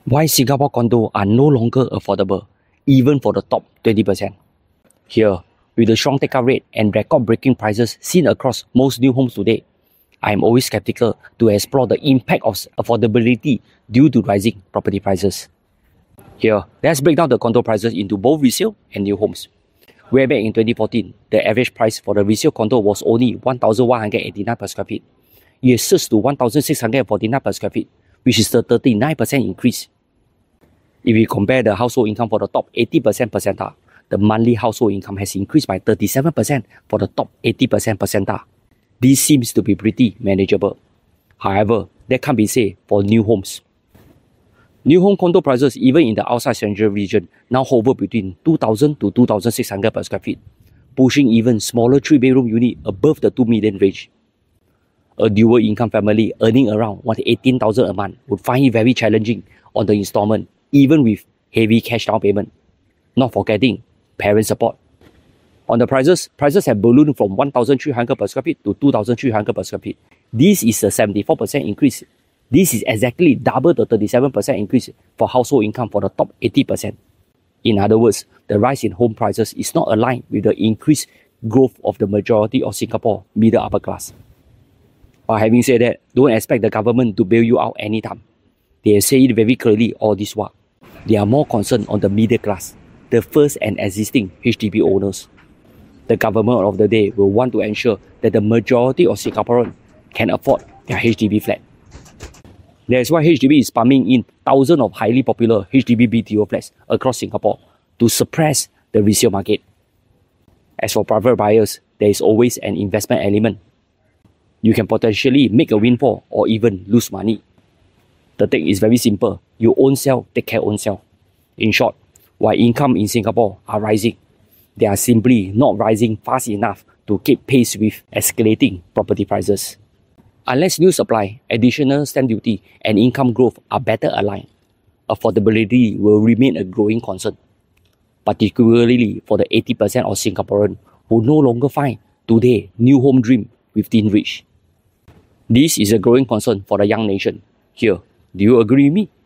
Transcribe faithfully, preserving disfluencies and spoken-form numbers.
Why Singapore condos are no longer affordable, even for the top twenty percent. Here, with the strong take-up rate and record-breaking prices seen across most new homes today, I am always skeptical to explore the impact of affordability due to rising property prices. Here, let's break down the condo prices into both resale and new homes. Way back in twenty fourteen, the average price for the resale condo was only one thousand one hundred eighty-nine per square feet. It has surged to one thousand six hundred forty-nine per square feet, which is a thirty-nine percent increase. If we compare the household income for the top eighty percent percentile, the monthly household income has increased by thirty-seven percent for the top eighty percent percentile. This seems to be pretty manageable. However, that can't be said for new homes. New home condo prices, even in the outside central region, now hover between two thousand to two thousand six hundred per square feet, pushing even smaller three-bedroom unit above the two million range. A dual income family earning around eighteen thousand a month would find it very challenging on the installment, even with heavy cash down payment. Not forgetting parent support. On the prices, prices have ballooned from one thousand three hundred per square feet to two thousand three hundred per square feet. This is a seventy-four percent increase. This is exactly double the thirty-seven percent increase for household income for the top eighty percent. In other words, the rise in home prices is not aligned with the increased growth of the majority of Singapore middle upper class. But having said that, don't expect the government to bail you out anytime. They have said it very clearly all this while. They are more concerned on the middle class, the first and existing H D B owners. The government of the day will want to ensure that the majority of Singaporeans can afford their H D B flat. That's why H D B is pumping in thousands of highly popular H D B B T O flats across Singapore to suppress the resale market. As for private buyers, there is always an investment element. You can potentially make a windfall or even lose money. The take is very simple. You own sell, take care own sell. In short, while income in Singapore are rising, they are simply not rising fast enough to keep pace with escalating property prices. Unless new supply, additional stamp duty, and income growth are better aligned, affordability will remain a growing concern, particularly for the eighty percent of Singaporeans who no longer find today new home dream within reach. This is a growing concern for the young nation. Here, do you agree with me?